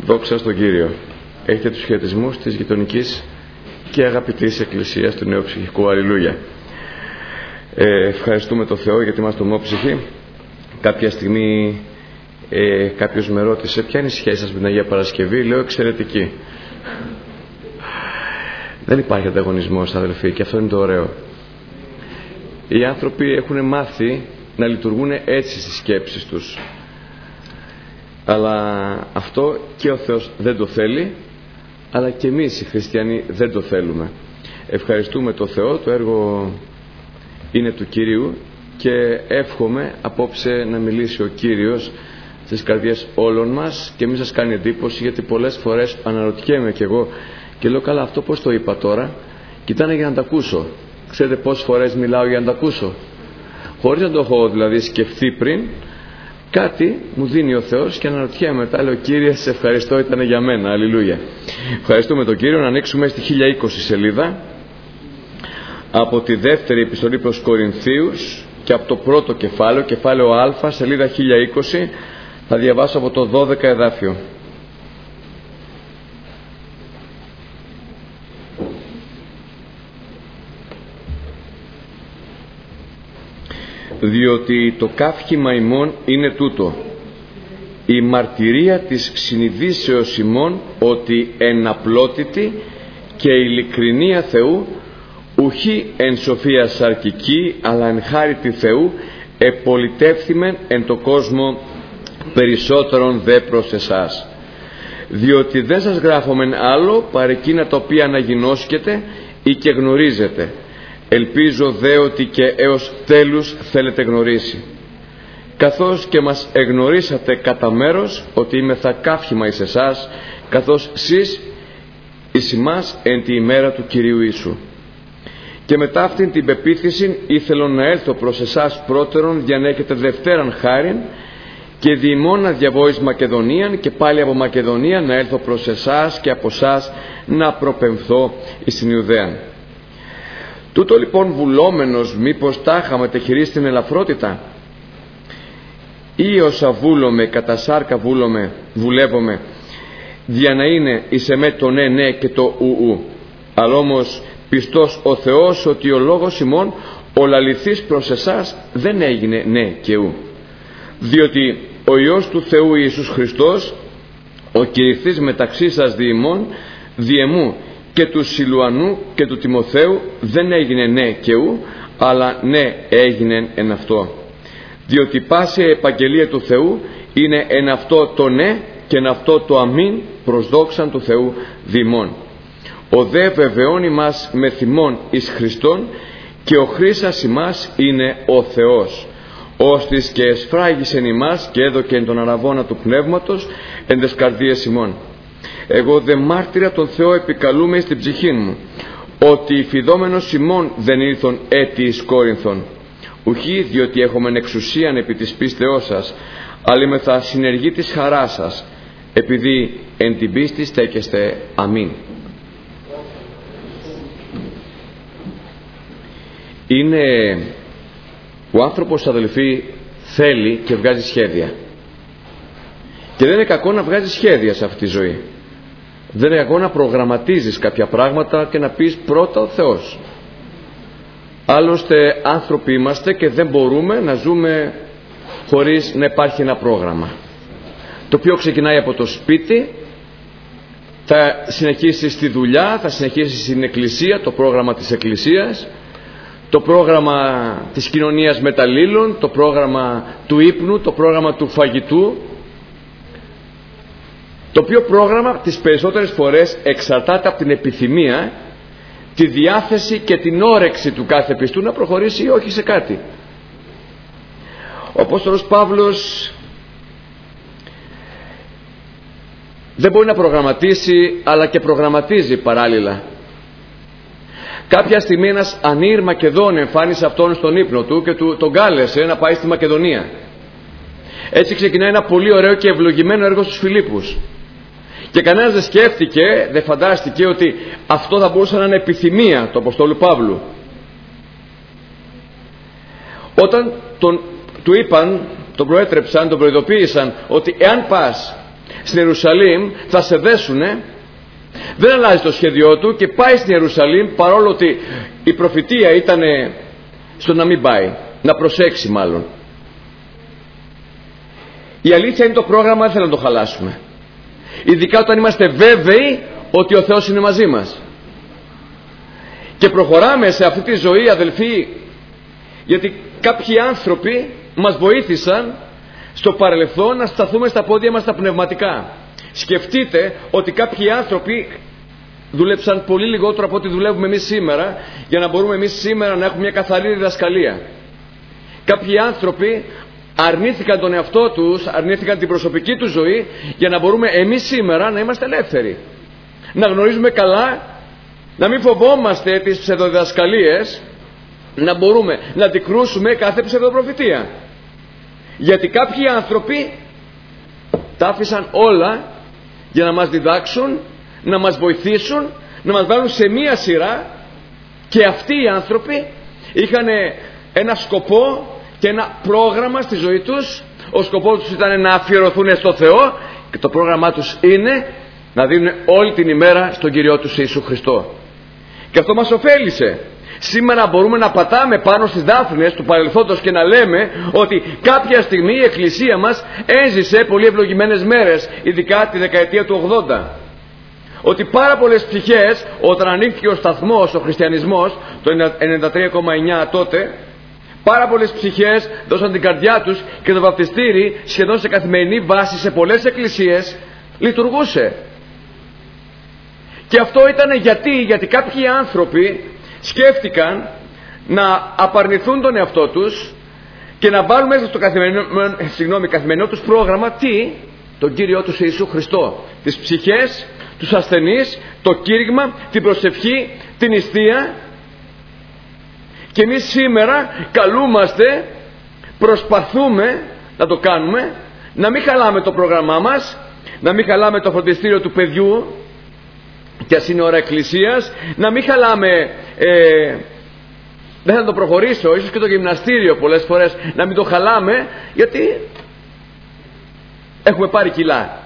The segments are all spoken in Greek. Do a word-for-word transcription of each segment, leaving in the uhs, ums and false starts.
Δόξα στον Κύριο. Έχετε τους χαιρετισμούς της γειτονικής και αγαπητής Εκκλησίας του Νέου Ψυχικού. Αλληλούια. Ε, ευχαριστούμε τον Θεό γιατί είμαστε ομόψυχοι. Κάποια στιγμή ε, κάποιος με ρώτησε ποια είναι η σχέση σας με την Αγία Παρασκευή. Λέω εξαιρετική. Δεν υπάρχει ανταγωνισμός, αδελφοί, και αυτό είναι το ωραίο. Οι άνθρωποι έχουν μάθει να λειτουργούν έτσι στις σκέψεις τους. Αλλά αυτό και ο Θεός δεν το θέλει, αλλά και εμείς οι χριστιανοί δεν το θέλουμε. Ευχαριστούμε τον Θεό, το έργο είναι του Κυρίου και εύχομαι απόψε να μιλήσει ο Κύριος στις καρδιές όλων μας και μην σας κάνει εντύπωση, γιατί πολλές φορές αναρωτιέμαι κι εγώ και λέω καλά, αυτό πώς το είπα τώρα, κοιτάνε για να τα ακούσω. Ξέρετε πόσες φορές μιλάω για να τα ακούσω, χωρίς να το έχω δηλαδή σκεφτεί πριν. Κάτι μου δίνει ο Θεός και αναρωτιέμαι μετά, λέω Κύριε σε ευχαριστώ, ήταν για μένα. Αλληλούια. Ευχαριστούμε τον Κύριο. Να ανοίξουμε στη χίλια είκοσι σελίδα από τη δεύτερη επιστολή προς Κορινθίους και από το πρώτο κεφάλαιο, κεφάλαιο Α, σελίδα χίλια είκοσι. Θα διαβάσω από το δώδεκα εδάφιο. Διότι το καύχημα ημών είναι τούτο, η μαρτυρία της συνειδήσεως ημών ότι εν απλότητη και ειλικρινία Θεού, ουχή εν σοφία σαρκική, αλλά εν χάριτη Θεού, επολιτεύθυμεν εν το κόσμο περισσότερον δε προς εσάς. Διότι δεν σας γράφομεν άλλο παρ' εκείνα τα οποία αναγινώσκετε ή και γνωρίζετε. Ελπίζω δε ότι και έως τέλους θέλετε γνωρίσει. Καθώς και μας εγνωρίσατε κατά μέρος ότι είμαι θα καύχημα εις εσάς, καθώς σεις εις ημάς εν τη ημέρα του Κυρίου Ιησού. Και μετά αυτήν την πεποίθηση ήθελον να έλθω προς εσάς πρώτερον για να έχετε δευτέραν χάριν, και διημώνα διαβόης Μακεδονίαν, και πάλι από Μακεδονία να έλθω προς εσάς και από εσάς να προπεμφθώ εις την Ιουδαίαν. Τούτο λοιπόν βουλόμενος μήπως τάχα μετεχειρίσει την ελαφρότητα, ή όσα βούλομαι κατά σάρκα βούλομαι, βουλεύομαι, για να είναι εις εμέ το ναι ναι και το ου ου. Αλλά όμως πιστός ο Θεός ότι ο λόγος ημών ο λαληθής προς εσάς δεν έγινε ναι και ου. Διότι ο Υιός του Θεού Ιησούς Χριστός, ο κηρυχθής μεταξύ σας διημών, διεμού και του Σιλουανού και του Τιμοθέου, δεν έγινε ναι και ου, αλλά ναι έγινε εν αυτό. Διότι πάση επαγγελία του Θεού είναι εν αυτό το ναι και εν αυτό το αμήν προς δόξαν του Θεού διημών. Ο δε βεβαιώνει μας με θυμών εις Χριστόν, και ο χρήσας ημάς είναι ο Θεός, ώστις και εσφράγισεν ημάς και έδωκεν τον αραβώνα του πνεύματος εν τες καρδίες ημών. Εγώ δε μάρτυρα τον Θεό επικαλούμε στην ψυχή μου, ότι φιδόμενος ημών δεν ήλθον έτη εις Κόρινθον, ουχή διότι έχομεν εξουσίαν επί της πίστεώς σας, αλλά μεθα συνεργή της χαράς σας, επειδή εν την πίστη στέκεστε. Αμήν. Είναι ο άνθρωπος, αδελφοί, θέλει και βγάζει σχέδια, και δεν είναι κακό να βγάζει σχέδια σε αυτή τη ζωή. Δεν είναι κακό να προγραμματίζεις κάποια πράγματα και να πεις πρώτα ο Θεός. Άλλωστε άνθρωποι είμαστε και δεν μπορούμε να ζούμε χωρίς να υπάρχει ένα πρόγραμμα, το οποίο ξεκινάει από το σπίτι, θα συνεχίσει στη δουλειά, θα συνεχίσει στην εκκλησία, το πρόγραμμα της εκκλησίας, το πρόγραμμα της κοινωνίας μεταλλήλων, το πρόγραμμα του ύπνου, το πρόγραμμα του φαγητού, το οποίο πρόγραμμα τις περισσότερες φορές εξαρτάται από την επιθυμία, τη διάθεση και την όρεξη του κάθε πιστού να προχωρήσει ή όχι σε κάτι. Ο Απόστολος Παύλος δεν μπορεί να προγραμματίσει, αλλά και προγραμματίζει παράλληλα. Κάποια στιγμή ένας ανήρ Μακεδόν εμφάνισε αυτόν στον ύπνο του και του, τον κάλεσε να πάει στη Μακεδονία. Έτσι ξεκινάει ένα πολύ ωραίο και ευλογημένο έργο στους Φιλίππους. Και κανένας δεν σκέφτηκε, δεν φαντάστηκε ότι αυτό θα μπορούσε να είναι επιθυμία του Αποστόλου Παύλου. Όταν τον, του είπαν, τον προέτρεψαν, τον προειδοποίησαν ότι εάν πας στην Ιερουσαλήμ, θα σε δέσουνε. Δεν αλλάζει το σχέδιό του και πάει στην Ιερουσαλήμ, παρόλο ότι η προφητεία ήταν στο να μην πάει, να προσέξει μάλλον. Η αλήθεια είναι το πρόγραμμα δεν θέλω να το χαλάσουμε, ειδικά όταν είμαστε βέβαιοι ότι ο Θεός είναι μαζί μας. Και προχωράμε σε αυτή τη ζωή, αδελφοί, γιατί κάποιοι άνθρωποι μας βοήθησαν στο παρελθόν να σταθούμε στα πόδια μας τα πνευματικά. Σκεφτείτε ότι κάποιοι άνθρωποι δούλεψαν πολύ λιγότερο από ό,τι δουλεύουμε εμείς σήμερα, για να μπορούμε εμείς σήμερα να έχουμε μια καθαρή διδασκαλία. Κάποιοι άνθρωποι αρνήθηκαν τον εαυτό τους, αρνήθηκαν την προσωπική τους ζωή, για να μπορούμε εμείς σήμερα να είμαστε ελεύθεροι, να γνωρίζουμε καλά, να μην φοβόμαστε τις ψευδοδιδασκαλίες, να μπορούμε να αντικρούσουμε κάθε ψευδοπροφητεία. Γιατί κάποιοι άνθρωποι τα άφησαν όλα για να μας διδάξουν, να μας βοηθήσουν, να μας βάλουν σε μία σειρά, και αυτοί οι άνθρωποι είχαν ένα σκοπό και ένα πρόγραμμα στη ζωή τους. Ο σκοπός τους ήταν να αφιερωθούν στο Θεό, και το πρόγραμμά τους είναι να δίνουν όλη την ημέρα στον Κυριό τους Ιησού Χριστό. Και αυτό μας ωφέλισε. Σήμερα μπορούμε να πατάμε πάνω στις δάφνες του παρελθόντος και να λέμε ότι κάποια στιγμή η Εκκλησία μας έζησε πολύ ευλογημένες μέρες, ειδικά τη δεκαετία του ογδόντα. Ότι πάρα πολλές ψυχές, όταν ανοίχθηκε ο σταθμός, ο χριστιανισμός, το ενενήντα τρία κόμμα εννιά τότε, πάρα πολλές ψυχές δώσαν την καρδιά τους και το βαπτιστήρι σχεδόν σε καθημερινή βάση σε πολλές εκκλησίες λειτουργούσε. Και αυτό ήταν γιατί, γιατί κάποιοι άνθρωποι σκέφτηκαν να απαρνηθούν τον εαυτό τους και να βάλουν μέσα στο καθημερινό, συγγνώμη, καθημερινό τους πρόγραμμα τι? Τον Κύριό τους Ιησού Χριστό, τις ψυχές, τους ασθενείς, το κήρυγμα, την προσευχή, την νηστεία. Και εμείς σήμερα καλούμαστε, προσπαθούμε να το κάνουμε, να μην χαλάμε το πρόγραμμά μας, να μην χαλάμε το φροντιστήριο του παιδιού και ας είναι ώρα εκκλησίας, να μην χαλάμε, ε, δεν θα το προχωρήσω, ίσως και το γυμναστήριο πολλές φορές να μην το χαλάμε, γιατί έχουμε πάρει κιλά.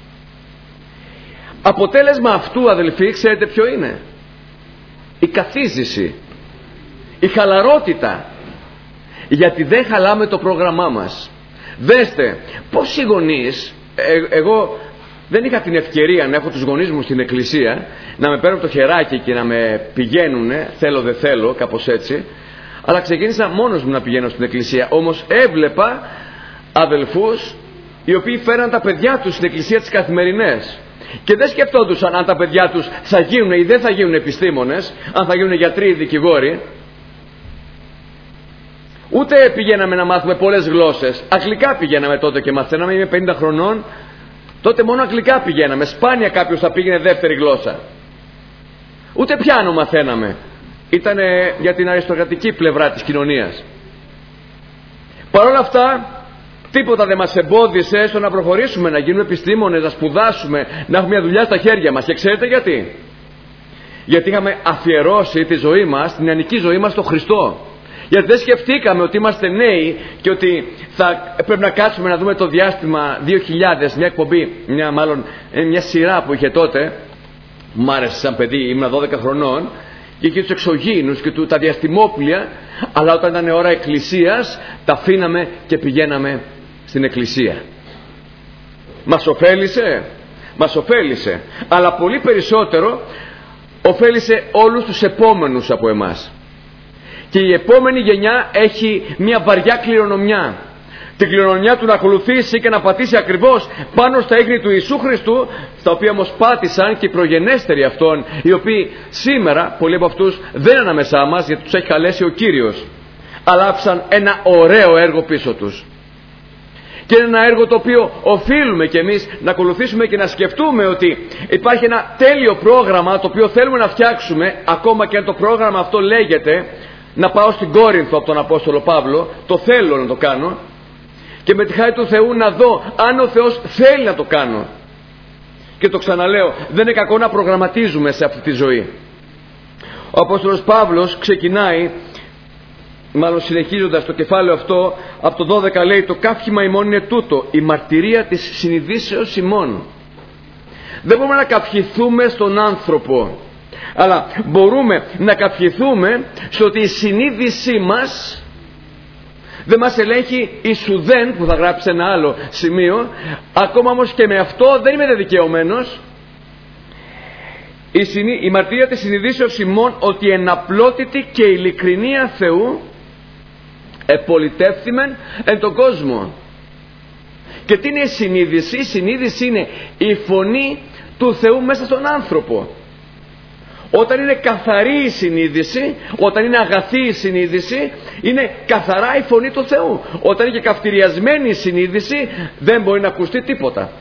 Αποτέλεσμα αυτού, αδελφοί, ξέρετε ποιο είναι? Η καθίζηση, η χαλαρότητα, γιατί δεν χαλάμε το πρόγραμμά μας. Δέστε πόσοι γονείς, ε, εγώ δεν είχα την ευκαιρία να έχω τους γονείς μου στην εκκλησία, να με παίρνουν το χεράκι και να με πηγαίνουνε, θέλω δεν θέλω, κάπως έτσι, αλλά ξεκίνησα μόνος μου να πηγαίνω στην εκκλησία. Όμως έβλεπα αδελφούς οι οποίοι φέραν τα παιδιά τους στην εκκλησία τις καθημερινές και δεν σκεφτόντουσαν αν τα παιδιά τους θα γίνουν ή δεν θα γίνουν επιστήμονες, αν θα γίνουν γιατροί ή δικηγόροι. Ούτε πηγαίναμε να μάθουμε πολλές γλώσσες. Αγγλικά πηγαίναμε τότε και μαθαίναμε, είμαι πενήντα χρονών. Τότε μόνο αγγλικά πηγαίναμε. Σπάνια κάποιος θα πήγαινε δεύτερη γλώσσα. Ούτε πιάνο μαθαίναμε. Ήτανε για την αριστοκρατική πλευρά της κοινωνίας. Παρ' όλα αυτά, τίποτα δεν μας εμπόδισε στο να προχωρήσουμε, να γίνουμε επιστήμονες, να σπουδάσουμε, να έχουμε μια δουλειά στα χέρια μας. Και ξέρετε γιατί? Γιατί είχαμε αφιερώσει τη ζωή μας, την νεανική ζωή μας, στον Χριστό. Γιατί δεν σκεφτήκαμε ότι είμαστε νέοι και ότι θα πρέπει να κάτσουμε να δούμε το διάστημα δύο χιλιάδες, μια εκπομπή, μια, μάλλον, μια σειρά που είχε τότε. Μ' άρεσε σαν παιδί, ήμουν δώδεκα χρονών και είχε τους εξωγήινους και τα διαστημόπλια, αλλά όταν ήταν ώρα εκκλησίας τα αφήναμε και πηγαίναμε στην εκκλησία. Μας ωφέλισε, μας ωφέλισε, αλλά πολύ περισσότερο ωφέλισε όλους τους επόμενους από εμάς. Και η επόμενη γενιά έχει μια βαριά κληρονομιά. Την κληρονομιά του να ακολουθήσει και να πατήσει ακριβώς πάνω στα ίχνη του Ιησού Χριστού, στα οποία όμως πάτησαν και οι προγενέστεροι αυτών, οι οποίοι σήμερα πολλοί από αυτούς δεν είναι ανάμεσά μας, γιατί τους έχει καλέσει ο Κύριος, αλλά άφησαν ένα ωραίο έργο πίσω τους. Και είναι ένα έργο το οποίο οφείλουμε κι εμείς να ακολουθήσουμε και να σκεφτούμε ότι υπάρχει ένα τέλειο πρόγραμμα το οποίο θέλουμε να φτιάξουμε, ακόμα και αν το πρόγραμμα αυτό λέγεται να πάω στην Κόρινθο από τον Απόστολο Παύλο. Το θέλω να το κάνω και με τη χάρη του Θεού να δω αν ο Θεός θέλει να το κάνω. Και το ξαναλέω, δεν είναι κακό να προγραμματίζουμε σε αυτή τη ζωή. Ο Απόστολος Παύλος ξεκινάει μάλλον συνεχίζοντας το κεφάλαιο αυτό, από το δώδεκα λέει: το καύχημα ημών είναι τούτο, η μαρτυρία της συνειδήσεως ημών. Δεν μπορούμε να καυχηθούμε στον άνθρωπο, αλλά μπορούμε να καυχηθούμε στο ότι η συνείδησή μας δεν μας ελέγχει ισουδέν, που θα γράψει ένα άλλο σημείο. Ακόμα όμως και με αυτό δεν είμαι δικαιωμένος. Η, συνή, η μαρτυρία της συνειδήσεως ημών ότι εναπλότητη και ειλικρινία Θεού επολιτεύθυμεν εν τον κόσμο. Και τι είναι η συνείδηση? Η συνείδηση είναι η φωνή του Θεού μέσα στον άνθρωπο. Όταν είναι καθαρή η συνείδηση, όταν είναι αγαθή η συνείδηση, είναι καθαρά η φωνή του Θεού. Όταν είναι και καυτηριασμένη η συνείδηση, δεν μπορεί να ακουστεί τίποτα.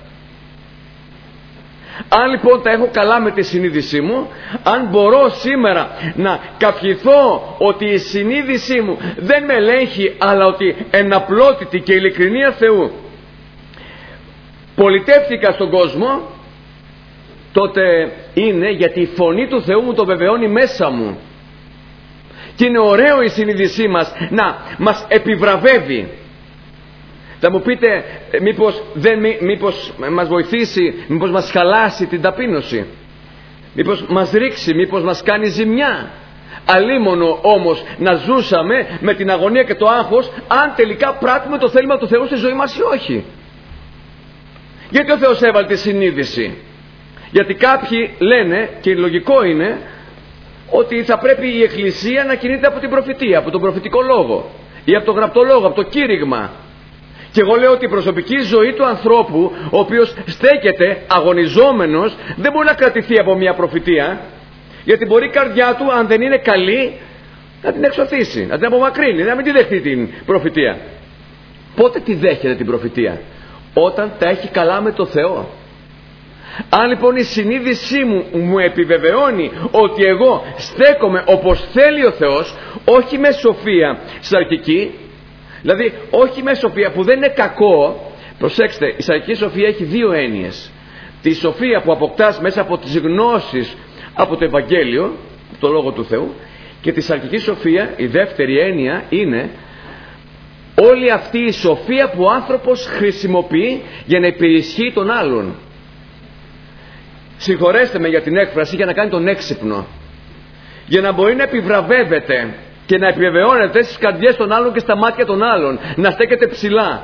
Αν λοιπόν τα έχω καλά με τη συνείδησή μου, αν μπορώ σήμερα να καυχηθώ ότι η συνείδησή μου δεν με ελέγχει, αλλά ότι εναπλότητη και ειλικρινία Θεού πολιτεύτηκα στον κόσμο, τότε είναι γιατί η φωνή του Θεού μου το βεβαιώνει μέσα μου. Και είναι ωραίο η συνείδησή μας να μας επιβραβεύει. Θα μου πείτε, μήπως, δεν, μήπως μας βοηθήσει, μήπως μας χαλάσει την ταπείνωση, μήπως μας ρίξει, μήπως μας κάνει ζημιά. Αλίμονο όμως να ζούσαμε με την αγωνία και το άγχος αν τελικά πράττουμε το θέλημα του Θεού στη ζωή μας ή όχι. Γιατί ο Θεός έβαλε τη συνείδηση? Γιατί κάποιοι λένε, και λογικό είναι, ότι θα πρέπει η Εκκλησία να κινείται από την προφητεία, από τον προφητικό λόγο ή από τον γραπτό λόγο, από το κήρυγμα. Και εγώ λέω ότι η προσωπική ζωή του ανθρώπου, ο οποίος στέκεται αγωνιζόμενος, δεν μπορεί να κρατηθεί από μια προφητεία, γιατί μπορεί η καρδιά του, αν δεν είναι καλή, να την εξωθήσει, να την απομακρύνει, να μην τη δεχτεί την προφητεία. Πότε τη δέχεται την προφητεία? Όταν τα έχει καλά με το Θεό. Αν λοιπόν η συνείδησή μου μου επιβεβαιώνει ότι εγώ στέκομαι όπως θέλει ο Θεός, όχι με σοφία σαρκική, δηλαδή όχι με σοφία που δεν είναι κακό. Προσέξτε, η σαρκική σοφία έχει δύο έννοιες. Τη σοφία που αποκτάς μέσα από τις γνώσεις από το Ευαγγέλιο, το Λόγο του Θεού, και τη σαρκική σοφία, η δεύτερη έννοια είναι όλη αυτή η σοφία που ο άνθρωπος χρησιμοποιεί για να υπερισχύει τον άλλον. Συγχωρέστε με για την έκφραση, για να κάνει τον έξυπνο, για να μπορεί να επιβραβεύεται και να επιβεβαιώνεται στις καρδιές των άλλων και στα μάτια των άλλων, να στέκεται ψηλά.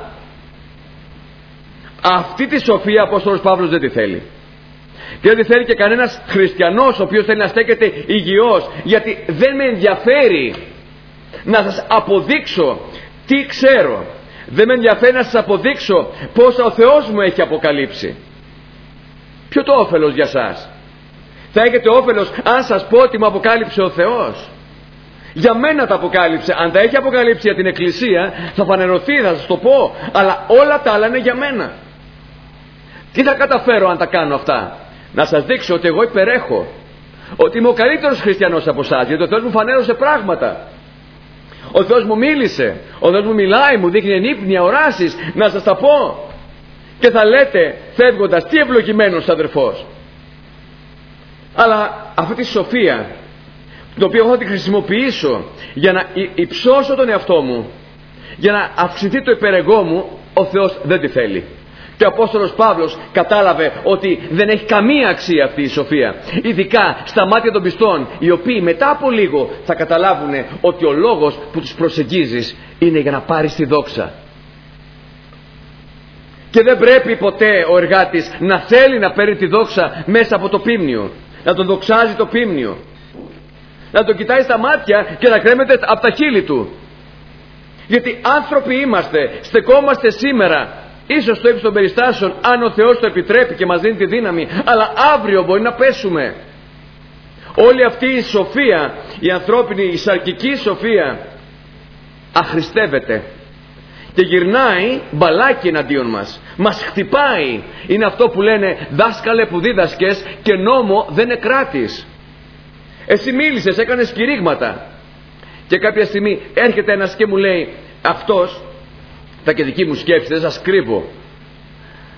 Αυτή τη σοφία ο Απόστολος Παύλος δεν τη θέλει. Και δεν τη θέλει και κανένας χριστιανός ο οποίος θέλει να στέκεται υγιώς, γιατί δεν με ενδιαφέρει να σας αποδείξω τι ξέρω. Δεν με ενδιαφέρει να σας αποδείξω πόσα ο Θεός μου έχει αποκαλύψει. Ποιο το όφελος για σας? Θα έχετε όφελος αν σας πω ότι μου αποκάλυψε ο Θεός? Για μένα τα αποκάλυψε. Αν τα έχει αποκαλύψει για την Εκκλησία, θα φανερωθεί, θα σας το πω, αλλά όλα τα άλλα είναι για μένα. Τι θα καταφέρω αν τα κάνω αυτά? Να σας δείξω ότι εγώ υπερέχω, ότι είμαι ο καλύτερος χριστιανός από εσάς, γιατί ο Θεός μου φανέρωσε πράγματα. Ο Θεός μου μίλησε, ο Θεός μου μιλάει, μου δείχνει ενύπνια, οράσεις. Να σας τα πω. Και θα λέτε φεύγοντας, τι ευλογημένος αδερφός. Αλλά αυτή τη σοφία, την οποία εγώ θα τη χρησιμοποιήσω για να υψώσω τον εαυτό μου, για να αυξηθεί το υπερεγώ μου, ο Θεός δεν τη θέλει. Και ο Απόστολος Παύλος κατάλαβε ότι δεν έχει καμία αξία αυτή η σοφία, ειδικά στα μάτια των πιστών, οι οποίοι μετά από λίγο θα καταλάβουν ότι ο λόγος που τους προσεγγίζεις είναι για να πάρεις τη δόξα. Και δεν πρέπει ποτέ ο εργάτης να θέλει να παίρνει τη δόξα μέσα από το πίμνιο, να τον δοξάζει το πίμνιο, να τον κοιτάει στα μάτια και να κρέμεται από τα χείλη του. Γιατί άνθρωποι είμαστε, στεκόμαστε σήμερα ίσως στο ύψος των περιστάσεων, αν ο Θεός το επιτρέπει και μας δίνει τη δύναμη, αλλά αύριο μπορεί να πέσουμε. Όλη αυτή η σοφία, η ανθρώπινη, η σαρκική σοφία, αχρηστεύεται και γυρνάει μπαλάκι εναντίον μας, μας χτυπάει. Είναι αυτό που λένε δάσκαλε που δίδασκες και νόμο δεν εκράτης. Εσύ μίλησες, έκανες κηρύγματα, και κάποια στιγμή έρχεται ένας και μου λέει, αυτός, τα και δική μου σκέψη, δεν σας κρύβω,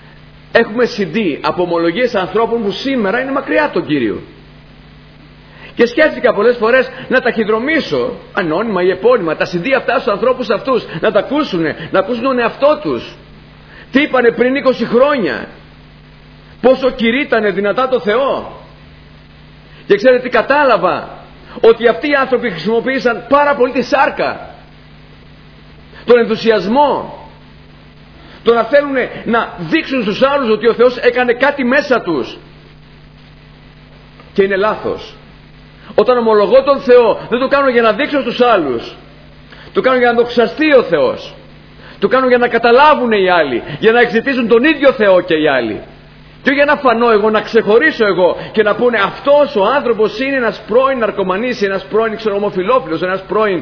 έχουμε σι ντι από ομολογίες ανθρώπων που σήμερα είναι μακριά από τον Κύριο, Και σκέφτηκα πολλές φορές να ταχυδρομήσω, ανώνυμα ή επώνυμα, τα σι ντι αυτά στους ανθρώπους αυτούς, να τα ακούσουν, να ακούσουν τον εαυτό τους. Τι είπανε πριν είκοσι χρόνια, πόσο κηρύττανε δυνατά το Θεό. Και ξέρετε τι κατάλαβα? Ότι αυτοί οι άνθρωποι χρησιμοποίησαν πάρα πολύ τη σάρκα, τον ενθουσιασμό, το να θέλουν να δείξουν στους άλλους ότι ο Θεός έκανε κάτι μέσα τους. Και είναι λάθος. Όταν ομολογώ τον Θεό, δεν το κάνω για να δείξω στους άλλους, το κάνω για να δοξαστεί ο Θεός, το κάνω για να καταλάβουν οι άλλοι, για να εξητήσουν τον ίδιο Θεό και οι άλλοι, και για να φανώ εγώ, να ξεχωρίσω εγώ και να πούνε αυτός ο άνθρωπος είναι ένας πρώην ναρκωμανής, ένας πρώην ξερομοφιλόφιλος, ένας πρώην...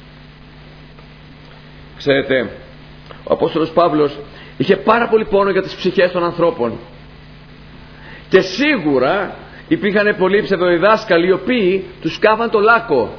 Ξέρετε, ο Απόστολος Παύλος είχε πάρα πολύ πόνο για τις ψυχές των ανθρώπων, και σίγουρα υπήρχαν πολλοί ψευδοδιδάσκαλοι οι οποίοι τους κάβαν το λάκκο.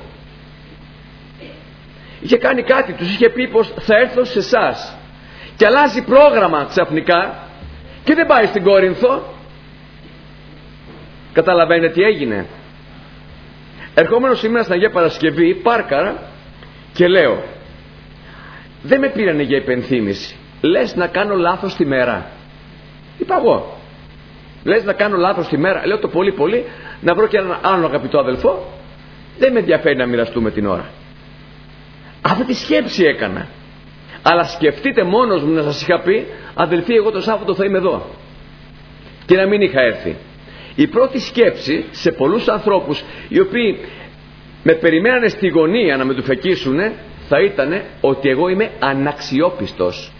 Είχε κάνει κάτι, τους είχε πει πως θα έρθω σε εσάς, και αλλάζει πρόγραμμα ξαφνικά και δεν πάει στην Κόρινθο. Καταλαβαίνετε τι έγινε? Ερχόμενος σήμερα στην Αγία Παρασκευή πάρκαρα και λέω, δεν με πήρανε για υπενθύμηση, λες να κάνω λάθος τη μέρα? Είπα εγώ, λες να κάνω λάθος τη μέρα? Λέω το πολύ πολύ να βρω και έναν άλλον αγαπητό αδελφό, δεν με ενδιαφέρει να μοιραστούμε την ώρα. Αυτή τη σκέψη έκανα. Αλλά σκεφτείτε μόνος μου να σας είχα πει, αδελφοί, εγώ το Σάββατο θα είμαι εδώ, και να μην είχα έρθει. Η πρώτη σκέψη σε πολλούς ανθρώπους οι οποίοι με περιμένανε στη γωνία να με του φεκίσουνε, θα ήταν ότι εγώ είμαι αναξιόπιστος.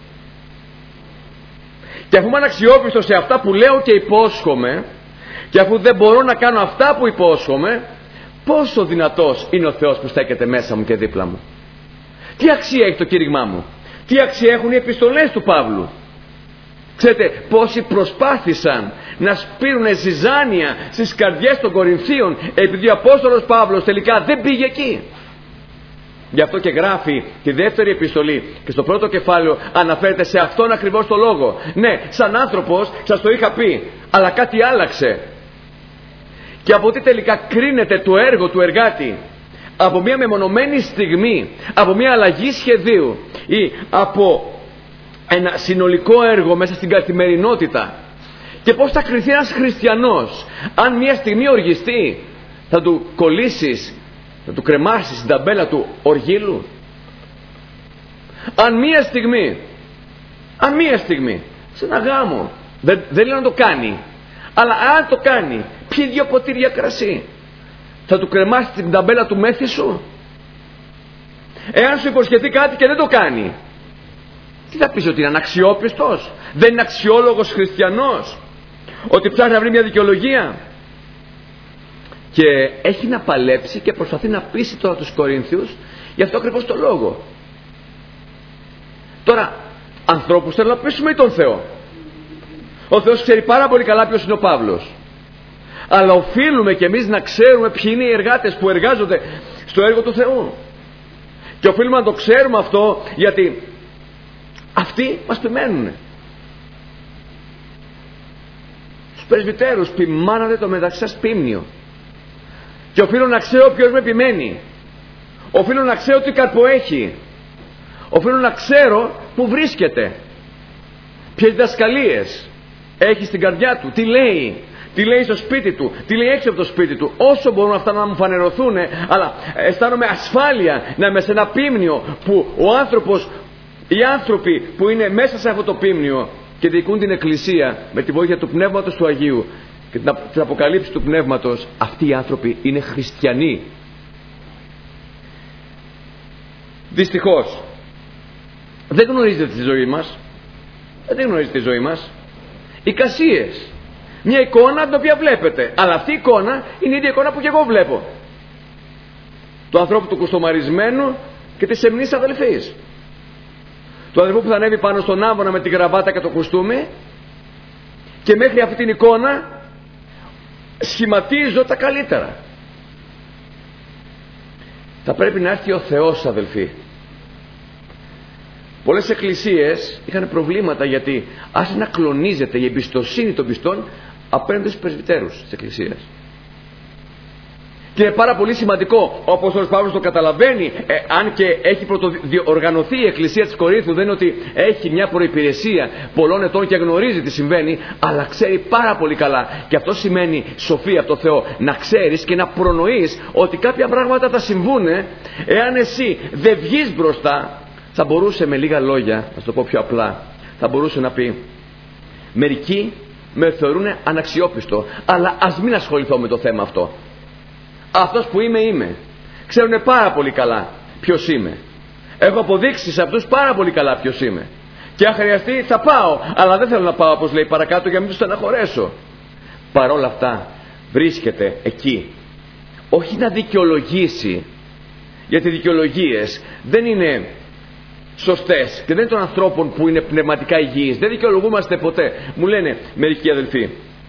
Και αφού είμαι αναξιόπιστος σε αυτά που λέω και υπόσχομαι, και αφού δεν μπορώ να κάνω αυτά που υπόσχομαι, πόσο δυνατός είναι ο Θεός που στέκεται μέσα μου και δίπλα μου? Τι αξία έχει το κήρυγμά μου? Τι αξία έχουν οι επιστολές του Παύλου? Ξέρετε πόσοι προσπάθησαν να σπείρουν ζυζάνια στις καρδιές των Κορινθίων, επειδή ο Απόστολος Παύλος τελικά δεν πήγε εκεί. Γι' αυτό και γράφει τη δεύτερη επιστολή, και στο πρώτο κεφάλαιο αναφέρεται σε αυτόν ακριβώς το λόγο. Ναι, σαν άνθρωπος σας το είχα πει, αλλά κάτι άλλαξε. Και από τι τελικά κρίνεται το έργο του εργάτη? Από μια μεμονωμένη στιγμή, από μια αλλαγή σχεδίου ή από ένα συνολικό έργο μέσα στην καθημερινότητα? Και πώς θα κριθεί ένας χριστιανός? Αν μια στιγμή οργιστεί, θα του κολλήσεις, θα του κρεμάσεις την ταμπέλα του οργύλου? Αν μία στιγμή, αν μία στιγμή σε ένα γάμο, δεν, δεν λέω να το κάνει, αλλά αν το κάνει, πιει δύο ποτήρια κρασί, θα του κρεμάσεις την ταμπέλα του μέθη σου? Εάν σου υποσχεθεί κάτι και δεν το κάνει, τι θα πεις? Ότι είναι αναξιόπιστος? Δεν είναι αξιόλογος χριστιανός? Ότι ψάχνει να βρει μια δικαιολογία? Και έχει να παλέψει και προσπαθεί να πείσει τώρα τους Κορίνθιους γι' αυτό ακριβώς το λόγο. Τώρα, ανθρώπους θέλουν να πείσουμε ή τον Θεό? Ο Θεός ξέρει πάρα πολύ καλά ποιος είναι ο Παύλος, αλλά οφείλουμε και εμείς να ξέρουμε ποιοι είναι οι εργάτες που εργάζονται στο έργο του Θεού. Και οφείλουμε να το ξέρουμε αυτό, γιατί αυτοί μας ποιμένουν. Στους πρεσβυτέρους ποιμάνατε το μεταξύ σας πίμνιο, και οφείλω να ξέρω ποιος με ποιμένει. Οφείλω να ξέρω τι καρπό έχει. Οφείλω να ξέρω που βρίσκεται, ποιες διδασκαλίες έχει στην καρδιά του, τι λέει, τι λέει στο σπίτι του, τι λέει έξω από το σπίτι του. Όσο μπορούν αυτά να μου φανερωθούν, αλλά αισθάνομαι ασφάλεια να είμαι σε ένα πίμνιο που ο άνθρωπος, οι άνθρωποι που είναι μέσα σε αυτό το πίμνιο και διοικούν την Εκκλησία με τη βοήθεια του Πνεύματος του Αγίου και την αποκαλύψη του Πνεύματος, αυτοί οι άνθρωποι είναι χριστιανοί. Δυστυχώς δεν γνωρίζετε τη ζωή μας, δεν γνωρίζετε τη ζωή μας. Εικασίες, μια εικόνα την οποία βλέπετε, αλλά αυτή η εικόνα είναι η ίδια εικόνα που και εγώ βλέπω, του ανθρώπου του κουστομαρισμένου και της σεμνής αδελφής, του αδελφού που θα ανέβει πάνω στον άμβονα με τη γραβάτα και το κουστούμι, και μέχρι αυτή την εικόνα σχηματίζω τα καλύτερα. Θα πρέπει να έρθει ο Θεός, αδελφοί. Πολλές εκκλησίες είχαν προβλήματα, γιατί άρχισε να κλονίζεται η εμπιστοσύνη των πιστών απέναντι στους πρεσβυτέρους της εκκλησίας. Και είναι πάρα πολύ σημαντικό, ο Απόστολος Παύλος το καταλαβαίνει, ε, αν και έχει πρωτοοργανωθεί η Εκκλησία της Κορίνθου, δεν είναι ότι έχει μια προϋπηρεσία πολλών ετών και γνωρίζει τι συμβαίνει, αλλά ξέρει πάρα πολύ καλά. Και αυτό σημαίνει σοφία από το Θεό, να ξέρεις και να προνοείς ότι κάποια πράγματα θα συμβούν, εάν εσύ δεν βγεις μπροστά. Θα μπορούσε με λίγα λόγια, να το πω πιο απλά, θα μπορούσε να πει: μερικοί με θεωρούν αναξιόπιστο, αλλά ας μην ασχοληθώ με το θέμα αυτό. Αυτός που είμαι, είμαι. Ξέρουν πάρα πολύ καλά ποιος είμαι. Έχω αποδείξει σε αυτούς πάρα πολύ καλά ποιος είμαι. Και αν χρειαστεί θα πάω, αλλά δεν θέλω να πάω όπως λέει παρακάτω για να μην τους στεναχωρέσω. Παρ' όλα αυτά βρίσκεται εκεί, όχι να δικαιολογήσει, γιατί οι δικαιολογίες δεν είναι σωστές και δεν είναι των ανθρώπων που είναι πνευματικά υγιείς. Δεν δικαιολογούμαστε ποτέ. Μου λένε μερικοί αδελφοί: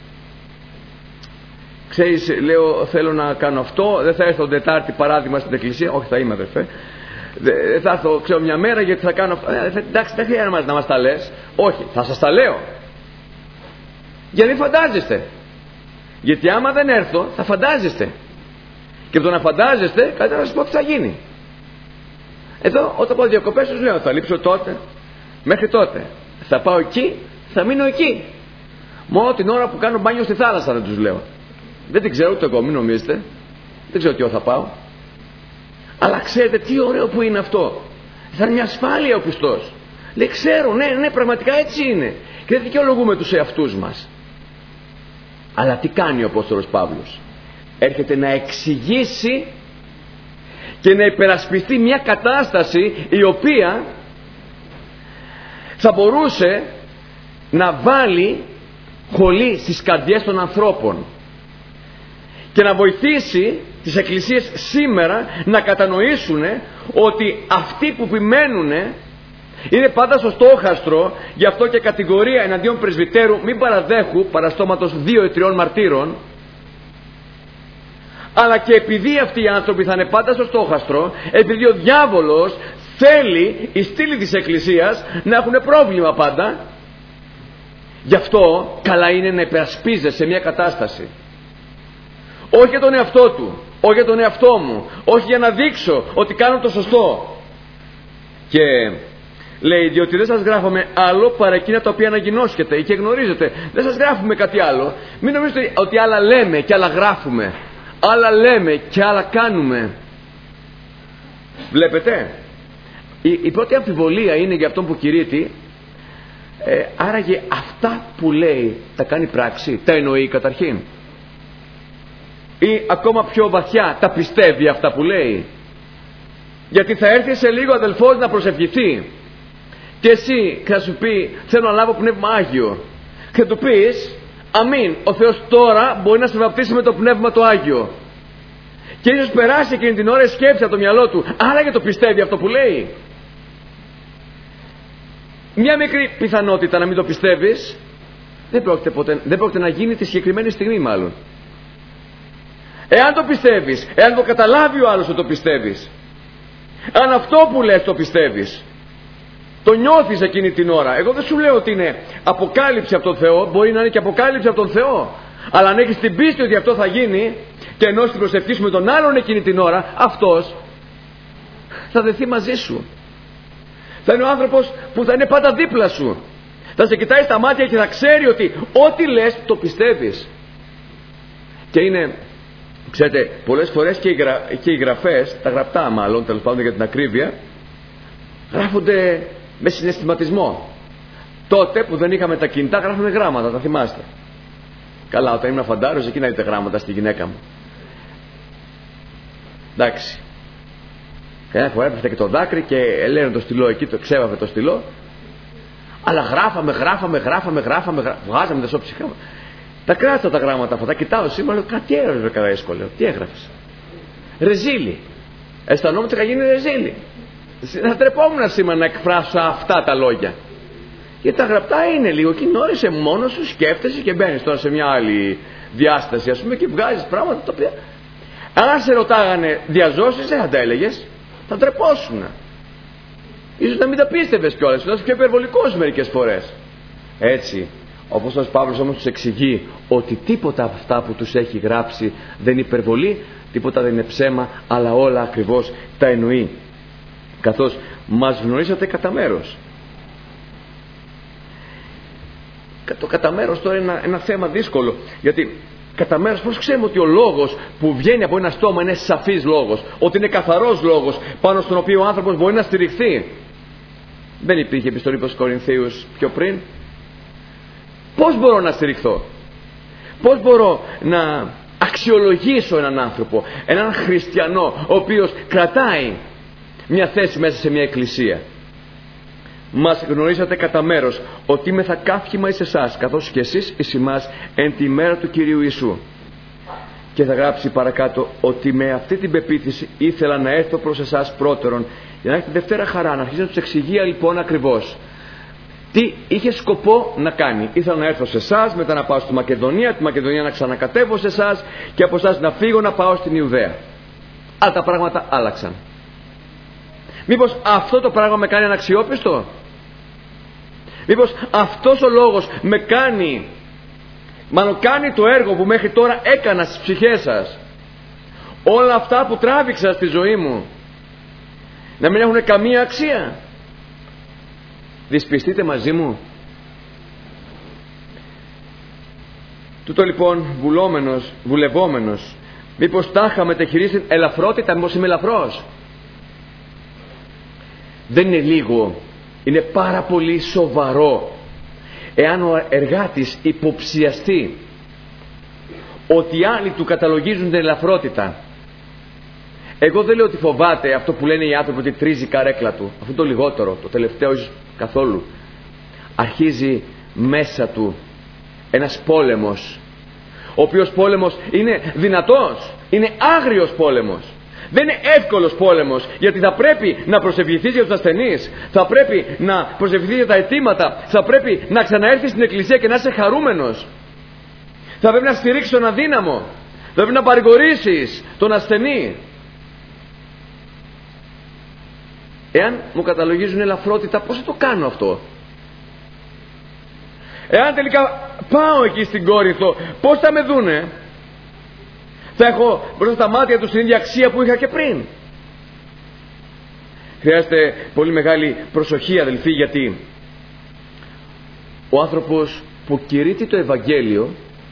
ξέρεις, λέω, θέλω να κάνω αυτό, δεν θα έρθω Τετάρτη παράδειγμα στην εκκλησία. Όχι, θα είμαι αδελφέ. Δεν θα έρθω, ξέρω, μια μέρα γιατί θα κάνω αυτό. Ε, εντάξει, δεν χρειάζεται να μας τα λες. Όχι, θα σας τα λέω. Για μην φαντάζεστε. Γιατί άμα δεν έρθω, θα φαντάζεστε. Και από το να φαντάζεστε, καλύτερα να σας πω τι θα γίνει. Εδώ, όταν πάω διακοπές, τους λέω: θα λείψω τότε, μέχρι τότε. Θα πάω εκεί, θα μείνω εκεί. Μόνο την ώρα που κάνω μπάνιο στη θάλασσα δεν τους λέω. Δεν την ξέρω ούτε εγώ, μην νομίζετε. Δεν ξέρω τι ώρα θα πάω. Αλλά ξέρετε τι ωραίο που είναι αυτό. Θα είναι μια ασφάλεια ο πιστός. Λέει: ξέρω, ναι, ναι, πραγματικά έτσι είναι. Και δεν δικαιολογούμε τους εαυτούς μας. Αλλά τι κάνει ο Απόστολος Παύλος? Έρχεται να εξηγήσει και να υπερασπιστεί μια κατάσταση η οποία θα μπορούσε να βάλει χολή στις καρδιές των ανθρώπων και να βοηθήσει τις εκκλησίες σήμερα να κατανοήσουν ότι αυτοί που επιμένουν είναι πάντα στο στόχαστρο. Γι' αυτό και κατηγορία εναντίον πρεσβυτέρου μην παραδέχου παραστόματος δύο ή τριών μαρτύρων. Αλλά και επειδή αυτοί οι άνθρωποι θα είναι πάντα στο στόχαστρο, επειδή ο διάβολος θέλει οι στήλοι της εκκλησίας να έχουν πρόβλημα πάντα, γι' αυτό καλά είναι να υπερασπίζεσαι σε μια κατάσταση. Όχι για τον εαυτό του, όχι για τον εαυτό μου, όχι για να δείξω ότι κάνω το σωστό. Και λέει: διότι δεν σας γράφουμε άλλο παρά εκείνα τα οποία ανακοινώσετε ή και γνωρίζετε. Δεν σας γράφουμε κάτι άλλο. Μην νομίζετε ότι άλλα λέμε και άλλα γράφουμε. Άλλα λέμε και άλλα κάνουμε. Βλέπετε, η, η πρώτη αμφιβολία είναι για αυτόν που κηρύττει. ε, Άραγε αυτά που λέει τα κάνει πράξη? Τα εννοεί καταρχήν? Ή ακόμα πιο βαθιά, τα πιστεύει αυτά που λέει? Γιατί θα έρθει σε λίγο αδελφός να προσευχηθεί και εσύ θα σου πει: θέλω να λάβω πνεύμα Άγιο. Και του πεις: αμήν, ο Θεός τώρα μπορεί να σε βαπτίσει με το πνεύμα το Άγιο. Και ίσως περάσει εκείνη την ώρα η σκέψη από το μυαλό του, άρα και το πιστεύει αυτό που λέει. Μια μικρή πιθανότητα να μην το πιστεύεις. Δεν πρόκειται, ποτέ, δεν πρόκειται να γίνει τη συγκεκριμένη στιγμή μάλλον. Εάν το πιστεύεις, εάν το καταλάβει ο άλλος ότι το πιστεύεις, αν αυτό που λες το πιστεύεις, το νιώθεις εκείνη την ώρα. Εγώ δεν σου λέω ότι είναι αποκάλυψη από τον Θεό. Μπορεί να είναι και αποκάλυψη από τον Θεό. Αλλά αν έχεις την πίστη ότι αυτό θα γίνει και ενώ στην προσευχή σου με τον άλλον εκείνη την ώρα, αυτός θα δεθεί μαζί σου. Θα είναι ο άνθρωπος που θα είναι πάντα δίπλα σου. Θα σε κοιτάει στα μάτια και θα ξέρει ότι ό,τι λες το πιστεύεις. Και είναι, ξέρετε, πολλές φορές και οι, γρα... και οι γραφές, τα γραπτά μάλλον, τέλος πάντων για την ακρίβεια, γράφονται με συναισθηματισμό. Τότε που δεν είχαμε τα κινητά, γράφουμε γράμματα, τα θυμάστε? Καλά, όταν ήμουν φαντάρος, εκεί να δείτε γράμματα στη γυναίκα μου. Εντάξει. Κανένα φορά έπεφτε και το δάκρυ και ελένε το στυλό εκεί, το ξέβαβε το στυλό. Αλλά γράφαμε, γράφαμε, γράφαμε, γράφαμε, γράφαμε βγάζαμε τα σώψυχα. Τα κράτησα τα γράμματα αυτά, τα κοιτάω σήμερα, λέω: κάτι έγραφε κατά έσχολο. Τι έγραφες? Ρεζίλη. Αισθανόμουν ότι είχα γίνει ρεζίλη. Θα τρεπόμουν σήμερα να εκφράσω αυτά τα λόγια. Γιατί τα γραπτά είναι λίγο, εκείνη ώρα είσαι μόνος σου, σκέφτεσαι και μπαίνεις τώρα σε μια άλλη διάσταση, ας πούμε, και βγάζεις πράγματα τα οποία, αν σε ρωτάγανε διαζώσεις, δεν θα τα έλεγες, θα τρεπόσουν. Ίσως να μην τα πίστευες κιόλας, να είσαι πιο υπερβολικός μερικές φορές. Έτσι, όπως ο Παύλος όμως τους εξηγεί ότι τίποτα από αυτά που τους έχει γράψει δεν είναι υπερβολή, τίποτα δεν είναι ψέμα, αλλά όλα ακριβώς τα εννοεί. Καθώς μας γνωρίσατε κατά μέρος. Το κατά μέρος τώρα είναι ένα, ένα θέμα δύσκολο, γιατί κατά μέρος πώς ξέρουμε ότι ο λόγος που βγαίνει από ένα στόμα είναι σαφής λόγος, ότι είναι καθαρός λόγος πάνω στον οποίο ο άνθρωπος μπορεί να στηριχθεί? Δεν υπήρχε επιστολή προς Κορινθίους πιο πριν. Πώς μπορώ να στηριχθώ? Πώς μπορώ να αξιολογήσω έναν άνθρωπο, έναν χριστιανό ο οποίος κρατάει μια θέση μέσα σε μια εκκλησία? Μας γνωρίσατε κατά μέρος ότι είμαι θα καύχημα εις εσάς, καθώς και εσείς εις ημάς εν τη μέρα του Κυρίου Ιησού. Και θα γράψει παρακάτω ότι με αυτή την πεποίθηση ήθελα να έρθω προς εσάς πρώτερον, για να έχετε Δευτέρα χαρά, να αρχίσει να τους εξηγεί λοιπόν ακριβώς τι είχε σκοπό να κάνει. Ήθελα να έρθω σε εσάς, μετά να πάω στη Μακεδονία, τη Μακεδονία να ξανακατέβω σε εσάς και από εσάς να φύγω να πάω στην Ιουδαία. Αλλά τα πράγματα άλλαξαν. Μήπως αυτό το πράγμα με κάνει αναξιόπιστο? Μήπως αυτός ο λόγος με κάνει, μάλλον κάνει το έργο που μέχρι τώρα έκανα στις ψυχές σας, όλα αυτά που τράβηξα στη ζωή μου, να μην έχουν καμία αξία? Δυσπιστείτε μαζί μου? Τούτο λοιπόν βουλόμενος, βουλευόμενος, μήπως τάχα μετεχειρίσει ελαφρότητα, μήπως είμαι ελαφρός? Δεν είναι λίγο, είναι πάρα πολύ σοβαρό εάν ο εργάτης υποψιαστεί ότι οι άλλοι του καταλογίζουν την ελαφρότητα. Εγώ δεν λέω ότι φοβάται αυτό που λένε οι άνθρωποι, ότι τρίζει η καρέκλα του. Αυτό το λιγότερο, το τελευταίο ίσως καθόλου. Αρχίζει μέσα του ένας πόλεμος, ο οποίος πόλεμος είναι δυνατός, είναι άγριος πόλεμος. Δεν είναι εύκολος πόλεμος, γιατί θα πρέπει να προσευχηθείς για τους ασθενείς, θα πρέπει να προσευχηθείς για τα αιτήματα, θα πρέπει να ξαναέρθεις στην εκκλησία και να είσαι χαρούμενος, θα πρέπει να στηρίξεις τον αδύναμο, θα πρέπει να παρηγορήσεις τον ασθενή. Εάν μου καταλογίζουν ελαφρότητα, πώς θα το κάνω αυτό? Εάν τελικά πάω εκεί στην Κόρινθο, πώς θα με δούνε? Θα έχω μπροστά στα μάτια τους την ίδια αξία που είχα και πριν? Χρειάζεται πολύ μεγάλη προσοχή, αδελφοί, γιατί ο άνθρωπος που κηρύττει το Ευαγγέλιο,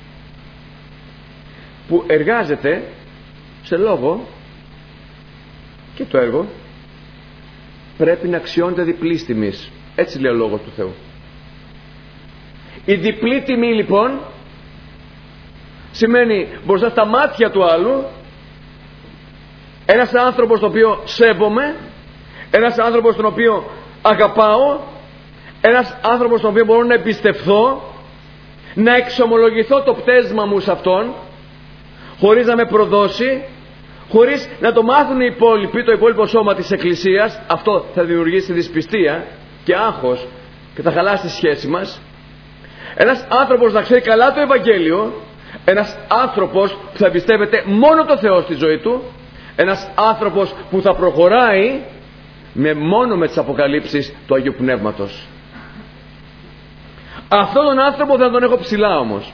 που εργάζεται σε λόγο και το έργο, πρέπει να αξιώνεται διπλής τιμής. Έτσι λέει ο λόγος του Θεού. Η διπλή τιμή λοιπόν σημαίνει μπροστά στα μάτια του άλλου ένας άνθρωπος τον οποίο σέβομαι, ένας άνθρωπος τον οποίο αγαπάω, ένας άνθρωπος τον οποίο μπορώ να εμπιστευθώ, να εξομολογηθώ το πτέσμα μου σε αυτόν χωρίς να με προδώσει, χωρίς να το μάθουν οι υπόλοιποι, το υπόλοιπο σώμα της Εκκλησίας. Αυτό θα δημιουργήσει δυσπιστία και άγχος και θα χαλάσει τη σχέση μας. Ένας άνθρωπος να ξέρει καλά το Ευαγγέλιο, ένας άνθρωπος που θα εμπιστεύεται μόνο το Θεό στη ζωή του, ένας άνθρωπος που θα προχωράει με μόνο με τις αποκαλύψεις του Αγίου Πνεύματος. Αυτόν τον άνθρωπο δεν τον έχω ψηλά όμως.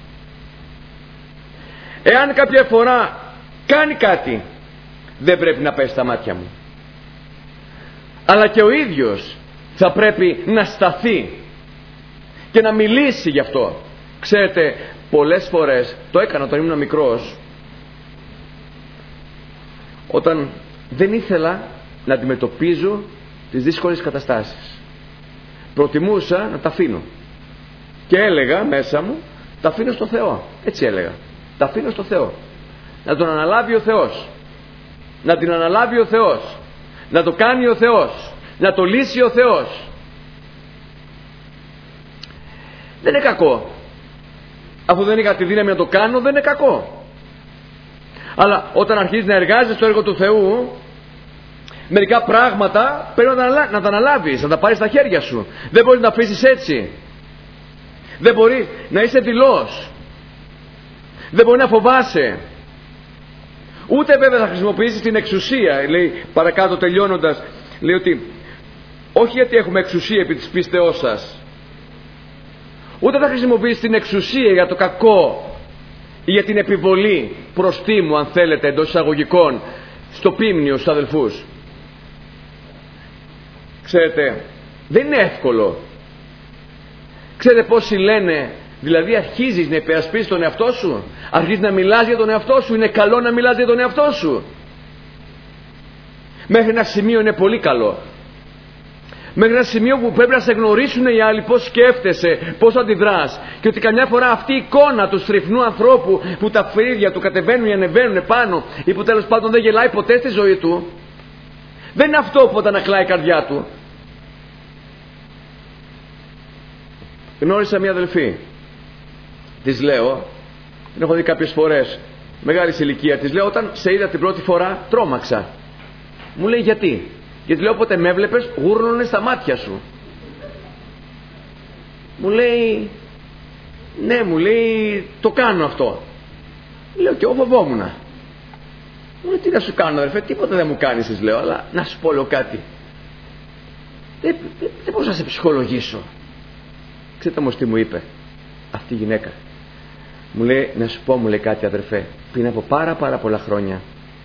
Εάν κάποια φορά κάνει κάτι, δεν πρέπει να πέσει στα μάτια μου, αλλά και ο ίδιος θα πρέπει να σταθεί και να μιλήσει γι' αυτό. Ξέρετε, πολλές φορές το έκανα όταν ήμουν μικρός, όταν δεν ήθελα να αντιμετωπίζω τις δύσκολες καταστάσεις. Προτιμούσα να τα αφήνω και έλεγα μέσα μου, τα αφήνω στο Θεό. Έτσι έλεγα, τα αφήνω στο Θεό, να τον αναλάβει ο Θεός, να την αναλάβει ο Θεός, να το κάνει ο Θεός, να το λύσει ο Θεός. Δεν είναι κακό. Αφού δεν είχα τη δύναμη να το κάνω, δεν είναι κακό. Αλλά όταν αρχίζεις να εργάζεσαι στο έργο του Θεού, μερικά πράγματα πρέπει να τα αναλάβεις, να τα πάρεις στα χέρια σου. Δεν μπορείς να τα αφήσεις έτσι. Δεν μπορεί να είσαι δειλός. Δεν μπορεί να φοβάσαι. Ούτε βέβαια θα χρησιμοποιήσεις την εξουσία. Λέει παρακάτω τελειώνοντας, λέει ότι όχι γιατί έχουμε εξουσία επί της πίστεώς σας. Ούτε θα χρησιμοποιείς την εξουσία για το κακό ή για την επιβολή προστίμου, αν θέλετε, εντός εισαγωγικών, στο πίμνιο στους αδελφούς. Ξέρετε, δεν είναι εύκολο. Ξέρετε πόσοι λένε, δηλαδή αρχίζεις να υπερασπίζεις τον εαυτό σου, αρχίζεις να μιλάς για τον εαυτό σου, είναι καλό να μιλάς για τον εαυτό σου. Μέχρι ένα σημείο είναι πολύ καλό. Μέχρι ένα σημείο που πρέπει να σε γνωρίσουν οι άλλοι πώς σκέφτεσαι, πώς αντιδράς, και ότι καμιά φορά αυτή η εικόνα του στριφνού ανθρώπου που τα φρύδια του κατεβαίνουν ή ανεβαίνουν πάνω, ή που τέλος πάντων δεν γελάει ποτέ στη ζωή του, δεν είναι αυτό που αντανακλάει η καρδιά του. Γνώρισα μια αδελφή, της λέω, την έχω δει κάποιες φορές, μεγάλης ηλικία, της λέω, όταν σε είδα την πρώτη φορά τρόμαξα. Μου λέει γιατί? Γιατί λέω, όποτε με έβλεπες γούρνωνε στα μάτια σου. Μου λέει, ναι, μου λέει, το κάνω αυτό. Λέω, και εγώ φοβόμουνα. Μου λέει, τι να σου κάνω αδερφέ? Τίποτα δεν μου κάνεις, της λέω, αλλά να σου πω λέω κάτι. Δεν, δεν, δεν μπορώ να σε ψυχολογήσω. Ξέρετε όμως τι μου είπε αυτή η γυναίκα? Μου λέει, να σου πω, μου λέει κάτι αδερφέ, πριν από πάρα πάρα πολλά χρόνια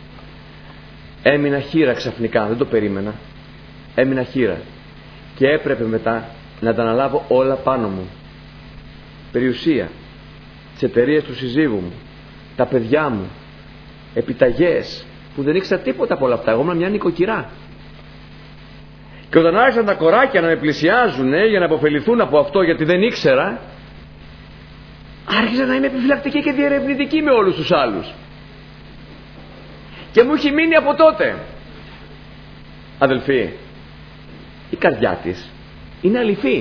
έμεινα χήρα ξαφνικά, δεν το περίμενα. Έμεινα χήρα και έπρεπε μετά να τα αναλάβω όλα πάνω μου. Περιουσία, τις εταιρείες του συζύγου μου, τα παιδιά μου, επιταγές, που δεν ήξερα τίποτα από όλα αυτά. Εγώ ήμουν μια νοικοκυρά. Και όταν άρχισαν τα κοράκια να με πλησιάζουν ε, για να αποφεληθούν από αυτό, γιατί δεν ήξερα, άρχισα να είμαι επιφυλακτική και διερευνητική με όλους τους άλλους. Και μου έχει μείνει από τότε. Αδελφοί, η καρδιά της είναι αληθή.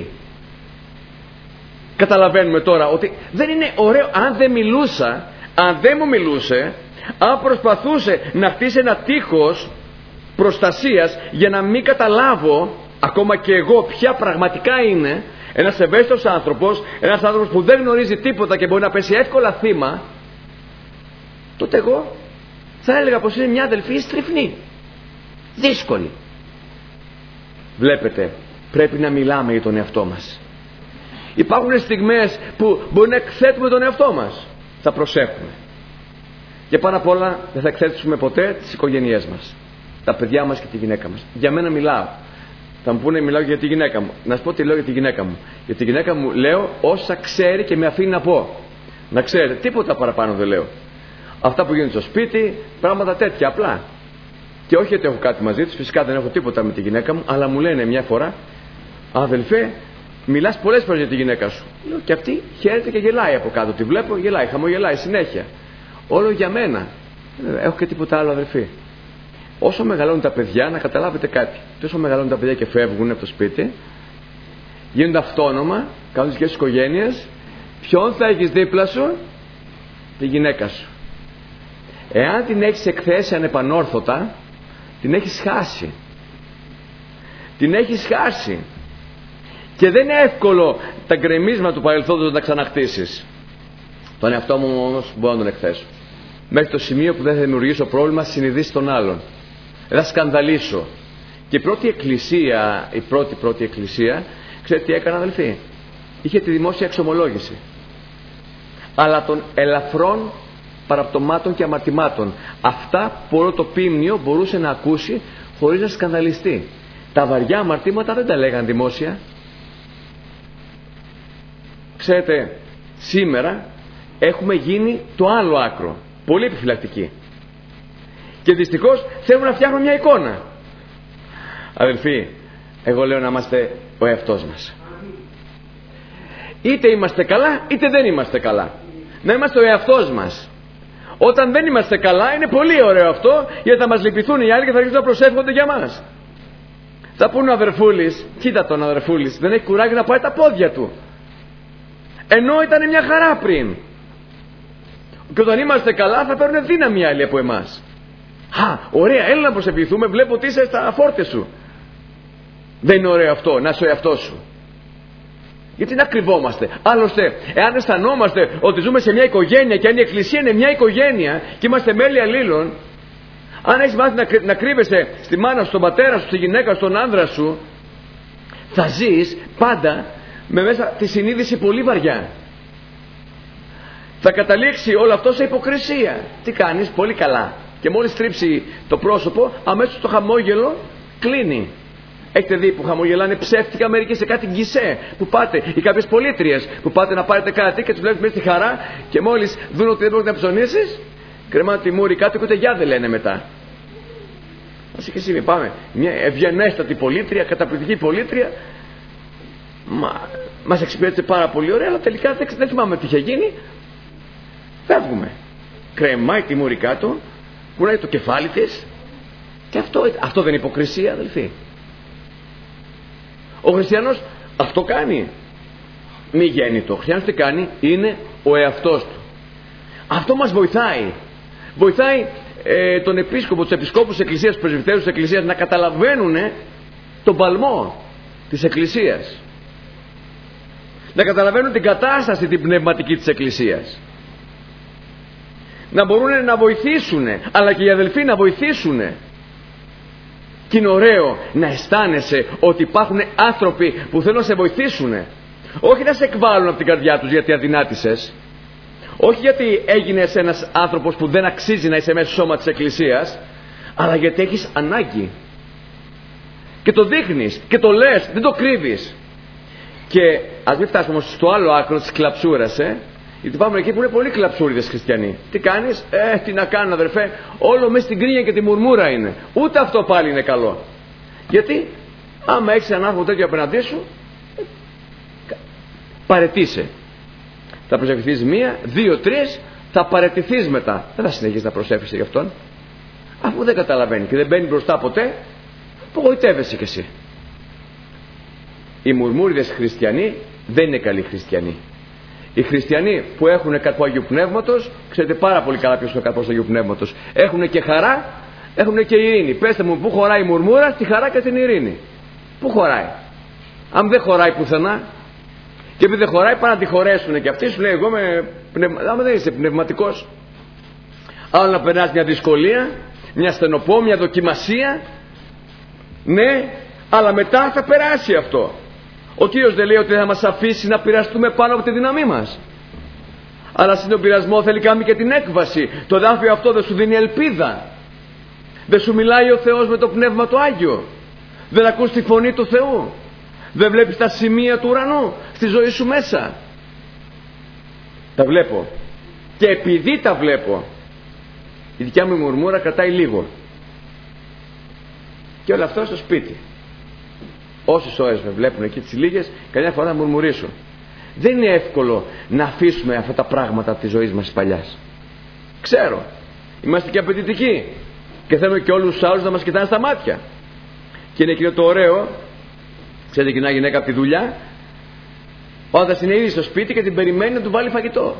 Καταλαβαίνουμε τώρα ότι δεν είναι ωραίο. Αν δεν μιλούσα, αν δεν μου μιλούσε, αν προσπαθούσε να χτίσει ένα τείχος προστασίας για να μην καταλάβω ακόμα και εγώ ποια πραγματικά είναι ένας ευαίσθητος άνθρωπος, ένας άνθρωπος που δεν γνωρίζει τίποτα και μπορεί να πέσει εύκολα θύμα, τότε εγώ θα έλεγα πως είναι μια αδελφή στριφνή, δύσκολη. Βλέπετε, πρέπει να μιλάμε για τον εαυτό μας. Υπάρχουν στιγμές που μπορεί να εκθέτουμε τον εαυτό μας. Θα προσέχουμε. Και πάνω απ' όλα δεν θα εκθέτουμε ποτέ τις οικογένειές μας, τα παιδιά μας και τη γυναίκα μας. Για μένα μιλάω. Θα μου πούνε μιλάω για τη γυναίκα μου. Να σου πω τι λέω για τη γυναίκα μου. Για τη γυναίκα μου λέω όσα ξέρει και με αφήνει να πω. Να ξέρετε, τίποτα παραπάνω δεν λέω. Αυτά που γίνονται στο σπίτι, πράγματα τέτοια απλά. Και όχι ότι έχω κάτι μαζί τους, φυσικά δεν έχω τίποτα με τη γυναίκα μου, αλλά μου λένε μια φορά, αδελφέ, μιλάς πολλές φορές για τη γυναίκα σου. Λέω, και αυτή χαίρεται και γελάει από κάτω. Τη βλέπω, γελάει, χαμογελάει συνέχεια. Όλο για μένα. Έχω και τίποτα άλλο, αδελφοί. Όσο μεγαλώνουν τα παιδιά, να καταλάβετε κάτι. Όσο μεγαλώνουν τα παιδιά και φεύγουν από το σπίτι, γίνονται αυτόνομα, κάνουν τις οικογένειες. Ποιον θα έχεις δίπλα σου? Τη γυναίκα σου. Εάν την έχεις εκθέσει ανεπανόρθωτα, την έχεις χάσει. Την έχεις χάσει. Και δεν είναι εύκολο τα γκρεμίσματα του παρελθόντος να τα ξαναχτίσεις. Τον εαυτό μου όμως μπορώ να τον εκθέσω. Μέχρι το σημείο που δεν θα δημιουργήσω πρόβλημα συνειδήσεις των άλλων. Δεν θα σκανδαλίσω. Και η πρώτη εκκλησία, η πρώτη πρώτη εκκλησία, ξέρετε τι έκανα, αδελφοί? Είχε τη δημόσια εξομολόγηση. Αλλά των ελαφρών παραπτωμάτων και αμαρτημάτων. Αυτά που όλο το πίμνιο μπορούσε να ακούσει χωρίς να σκανδαλιστεί. Τα βαριά αμαρτήματα δεν τα λέγαν δημόσια. Ξέρετε, σήμερα έχουμε γίνει το άλλο άκρο. Πολύ επιφυλακτικοί. Και δυστυχώς θέλουμε να φτιάχνουμε μια εικόνα. Αδελφοί, εγώ λέω να είμαστε ο εαυτός μας. Είτε είμαστε καλά, είτε δεν είμαστε καλά. Να είμαστε ο εαυτός μας. Όταν δεν είμαστε καλά, είναι πολύ ωραίο αυτό, γιατί θα μας λυπηθούν οι άλλοι και θα αρχίσουν να προσεύχονται για μας. Θα πούνε ο αδερφούλης, κοίτα τον αδερφούλης, δεν έχει κουράγιο να πάει τα πόδια του. Ενώ ήταν μια χαρά πριν. Και όταν είμαστε καλά, θα παίρνουν δύναμη άλλοι από εμάς. Α, ωραία, έλα να προσευχηθούμε, βλέπω ότι είσαι στα φόρτες σου. Δεν είναι ωραίο αυτό, να είσαι ο εαυτός σου. Γιατί να κρυβόμαστε? Άλλωστε, εάν αισθανόμαστε ότι ζούμε σε μια οικογένεια και αν η εκκλησία είναι μια οικογένεια και είμαστε μέλη αλλήλων, αν έχεις μάθει να, κρύ, να κρύβεσαι στη μάνα σου, στον πατέρα σου, στη γυναίκα σου, στον άνδρα σου, θα ζεις πάντα με μέσα τη συνείδηση πολύ βαριά. Θα καταλήξει όλο αυτό σε υποκρισία. Τι κάνεις? Πολύ καλά. Και μόλις τρίψει το πρόσωπο, αμέσως το χαμόγελο κλείνει. Έχετε δει που χαμογελάνε ψεύτικα μερικοί σε κάτι γκισέ που πάτε, ή κάποιες πολίτριες που πάτε να πάρετε κάτι και τους βλέπεις μέσα στη χαρά, και μόλις δουν ότι δεν μπορείς να ψωνίσεις, κρεμάνε τη μούρη κάτω και ούτε γεια δεν λένε μετά. Ας και εσύ πάμε. Μια ευγενέστατη πολίτρια, καταπληκτική πολίτρια, μα, μας εξυπηρέτησε πάρα πολύ ωραία, αλλά τελικά δεν, δεν θυμάμαι τι είχε γίνει. Φεύγουμε. Κρεμάει τη μούρη κάτω, κουράει το κεφάλι της, και αυτό, αυτό δεν είναι υποκρισία, αδελφοί? Ο χριστιανός αυτό κάνει. Μη γέννητο. Ο χριστιανός τι κάνει? Είναι ο εαυτός του. Αυτό μας βοηθάει. Βοηθάει ε, τον επίσκοπο, τους επισκόπους της Εκκλησίας, τους πρεσβυτέρους της Εκκλησίας να καταλαβαίνουν τον παλμό της Εκκλησίας. Να καταλαβαίνουν την κατάσταση την πνευματική της Εκκλησίας. Να μπορούν να βοηθήσουν, αλλά και οι αδελφοί να βοηθήσουν. Και είναι ωραίο να αισθάνεσαι ότι υπάρχουν άνθρωποι που θέλουν να σε βοηθήσουν. Όχι να σε εκβάλουν από την καρδιά τους γιατί αδυνάτησες. Όχι γιατί έγινες ένας άνθρωπος που δεν αξίζει να είσαι μέσα στο σώμα της Εκκλησίας, αλλά γιατί έχεις ανάγκη. Και το δείχνεις και το λες, δεν το κρύβεις. Και ας μην φτάσουμε όμως στο άλλο άκρο της κλαψούρας, ε. Γιατί πάμε εκεί που είναι πολύ κλαψούριδες χριστιανοί. Τι κάνεις? Ε, τι να κάνω, αδερφέ? Όλο μέσα στην κρίνια και τη μουρμούρα είναι. Ούτε αυτό πάλι είναι καλό. Γιατί άμα έχεις έναν άνθρωπο τέτοιο απέναντί σου, παραιτήσαι. Θα προσευχηθείς μία, δύο, τρεις, θα παραιτηθείς μετά. Δεν θα συνεχίσεις να προσεύχεσαι γι' αυτόν. Αφού δεν καταλαβαίνει και δεν μπαίνει μπροστά ποτέ, απογοητεύεσαι κι εσύ. Οι μουρμούριδες χριστιανοί δεν είναι καλοί χριστιανοί. Οι χριστιανοί που έχουν καρπό Αγίου Πνεύματος, ξέρετε πάρα πολύ καλά ποιος είναι ο καρπός Αγίου Πνεύματος. Έχουν και χαρά, έχουν και ειρήνη. Πέστε μου, πού χωράει η μουρμούρα? Στη χαρά και την ειρήνη. Πού χωράει? Αν δεν χωράει πουθενά, και επειδή δεν χωράει, πάνε να τη χωρέσουν. Και αυτοί σου λέει: εγώ με πνευμα... άμα δεν είσαι πνευματικός, άλλο να περνάς μια δυσκολία, μια στενοπό, μια δοκιμασία, ναι, αλλά μετά θα περάσει αυτό. Ο Κύριος δεν λέει ότι θα μας αφήσει να πειραστούμε πάνω από τη δύναμή μας. Αλλά στον πειρασμό θέλει κάνει και την έκβαση. Το δάφιο αυτό δεν σου δίνει ελπίδα. Δεν σου μιλάει ο Θεός με το Πνεύμα το Άγιο. Δεν ακούς τη φωνή του Θεού. Δεν βλέπεις τα σημεία του ουρανού στη ζωή σου μέσα. Τα βλέπω. Και επειδή τα βλέπω, η δικιά μου μουρμούρα κρατάει λίγο. Και όλα αυτά στο σπίτι. Όσες ώρες με βλέπουν εκεί τις λίγες, καμιά φορά να μουρμουρήσουν. Δεν είναι εύκολο να αφήσουμε αυτά τα πράγματα από τη ζωή μας της παλιάς. Ξέρω, είμαστε και απαιτητικοί και θέλουμε και όλους τους άλλους να μας κοιτάνε στα μάτια. Και είναι εκείνο το ωραίο, ξέρετε, κοινά γυναίκα από τη δουλειά, όταν είναι ήδη στο σπίτι και την περιμένει να του βάλει φαγητό.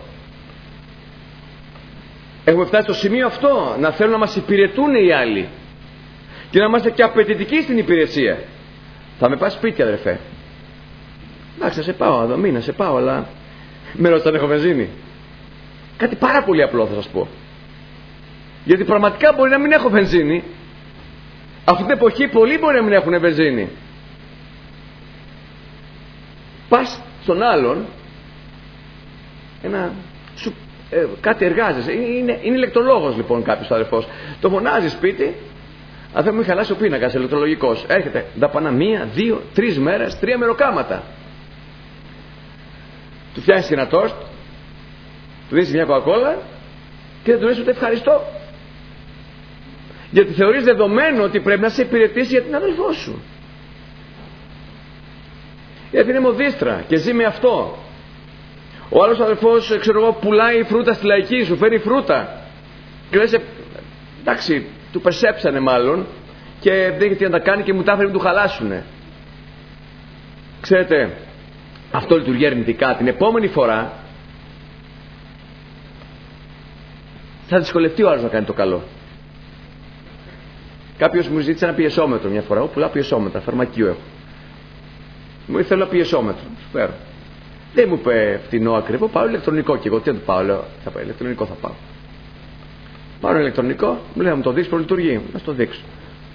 Έχουμε φτάσει στο σημείο αυτό, να θέλουν να μας υπηρετούν οι άλλοι και να είμαστε και απαιτητικοί στην υπηρεσία. Θα με πας σπίτι, αδερφέ? Εντάξει, θα σε πάω εδώ, μήνα σε πάω, αλλά με ρωτάς αν έχω βενζίνη? Κάτι πάρα πολύ απλό θα σας πω. Γιατί πραγματικά μπορεί να μην έχω βενζίνη. Αυτή την εποχή πολλοί μπορεί να μην έχουν βενζίνη. Πας στον άλλον, ένα, σου, ε, κάτι εργάζεσαι, είναι, είναι ηλεκτρολόγος λοιπόν κάποιος αδερφός, το φωνάζει σπίτι. Αν δεν μου είχε χαλάσει ο πίνακας ηλεκτρολογικός, έρχεται δαπανά μία, δύο, τρεις μέρες, τρία μεροκάματα. Του φτιάχνεις και ένα τόστ, του δίνεις μια κοκακόλα και δεν του λες ούτε ευχαριστώ. Γιατί θεωρείς δεδομένο ότι πρέπει να σε υπηρετήσει για την αδελφό σου. Γιατί είναι μοδίστρα και ζει με αυτό. Ο άλλος αδελφός, ξέρω εγώ, πουλάει φρούτα στη λαϊκή, σου φέρει φρούτα. Και λες, εντάξει, του περσέψανε μάλλον και δεν είχε τι να τα κάνει και μου τα έφερε να του χαλάσουνε. Ξέρετε, αυτό λειτουργεί αρνητικά. Την επόμενη φορά θα δυσκολευτεί ο άλλος να κάνει το καλό. Κάποιος μου ζήτησε ένα πιεσόμετρο μια φορά. Εγώ πουλάω πιεσόμετρα, φαρμακείο έχω. Μου ήθελα πιεσόμετρο, σου φέρω. Δεν μου είπε φτηνό ακριβό, πάω ηλεκτρονικό. Και εγώ τι να του πάω, λέω, θα πάω ηλεκτρονικό, θα πάω. Πάω ένα ηλεκτρονικό, μου λέει να μου το δείξει, προλειτουργεί. Να το δείξω.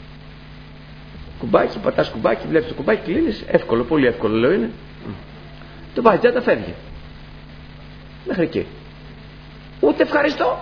Κουμπάκι, πατάς κουμπάκι, βλέπεις το κουμπάκι, κλείνεις. Εύκολο, πολύ εύκολο, λέω είναι. το βάζει τσάντα, φεύγει. Μέχρι εκεί. Ούτε ευχαριστώ.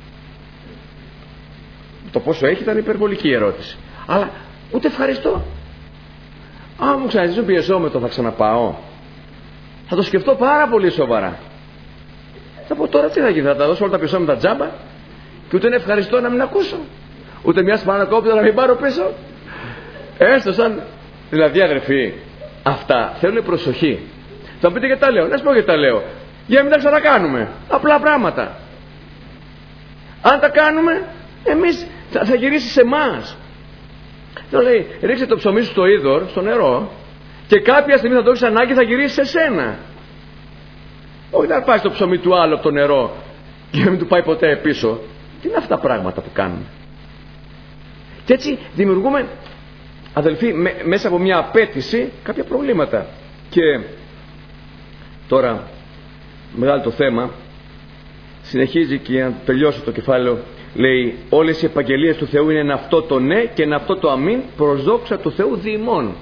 Το πόσο έχει ήταν υπερβολική ερώτηση. Αλλά ούτε ευχαριστώ. Αν μου ξαναζητήσουν πιεζόμετρο, θα ξαναπάω. Θα το σκεφτώ πάρα πολύ σοβαρά. Θα πω τώρα τι θα γίνει, θα τα δώσω όλα τα πιεζόμετρα τζάμπα και ούτε είναι ευχαριστώ να μην ακούσω. Ούτε μια σπανακόπτερα να μην πάρω πίσω. Έστω σαν. Δηλαδή, αδερφοί, αυτά θέλουν προσοχή. Θα μου πείτε γιατί τα λέω. Να σου πω γιατί τα λέω. Για να μην τα ξανακάνουμε. Απλά πράγματα. Αν τα κάνουμε, εμείς θα, θα γυρίσει σε εμάς. Θα λέει, ρίξε το ψωμί σου στο είδωρ, στο νερό, και κάποια στιγμή θα το έχεις ανάγκη, θα γυρίσει σε σένα. Όχι να πάρεις το ψωμί του άλλου από το νερό και να μην του πάει ποτέ πίσω. Τι είναι αυτά τα πράγματα που κάνουμε? Και έτσι δημιουργούμε, αδελφοί, με, μέσα από μια απέτηση κάποια προβλήματα. Και τώρα, μεγάλο το θέμα, συνεχίζει και για να τελειώσω το κεφάλαιο, λέει, όλες οι επαγγελίες του Θεού είναι ένα αυτό το ναι και ένα αυτό το αμήν, προς δόξα του Θεού διημών.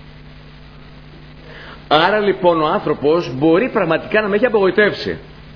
Άρα λοιπόν ο άνθρωπος μπορεί πραγματικά να με έχει απογοητεύσει.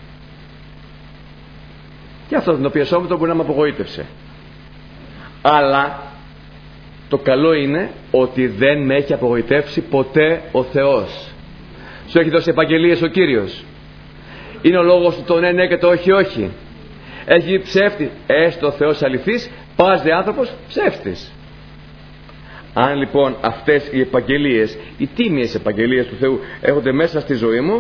Και αυτό το πιεσόμετρο μπορεί να με απογοήτευσε. Αλλά το καλό είναι ότι δεν με έχει απογοητεύσει ποτέ ο Θεός. Σου έχει δώσει επαγγελίες ο Κύριος. Είναι ο λόγος του το ναι ναι και το όχι όχι. Έχει ψεύτη. Έστω ο Θεός αληθής, πας δε άνθρωπος ψεύτης. Αν λοιπόν αυτές οι επαγγελίες, οι τίμιες επαγγελίες του Θεού έρχονται μέσα στη ζωή μου,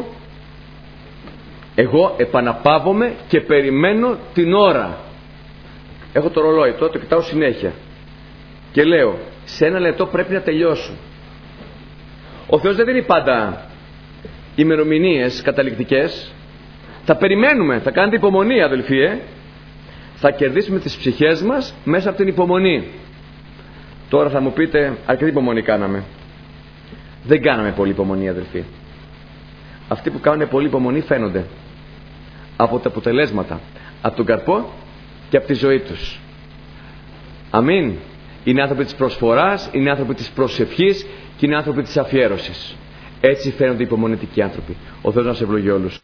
εγώ επαναπαύομαι και περιμένω την ώρα. Έχω το ρολόι, τώρα το κοιτάω συνέχεια και λέω, σε ένα λεπτό πρέπει να τελειώσω. Ο Θεός δεν δίνει πάντα ημερομηνίες καταληκτικές. Θα περιμένουμε, θα κάνετε υπομονή, αδελφοί, ε? Θα κερδίσουμε τις ψυχές μας μέσα από την υπομονή. Τώρα θα μου πείτε, αρκετή υπομονή κάναμε. Δεν κάναμε πολύ υπομονή, αδελφοί. Αυτοί που κάνουν πολύ υπομονή φαίνονται από τα αποτελέσματα, από τον καρπό και από τη ζωή τους. Αμήν. Είναι άνθρωποι της προσφοράς, είναι άνθρωποι της προσευχής και είναι άνθρωποι της αφιέρωσης. Έτσι φαίνονται οι υπομονετικοί άνθρωποι. Ο Θεός να σε ευλογεί όλους.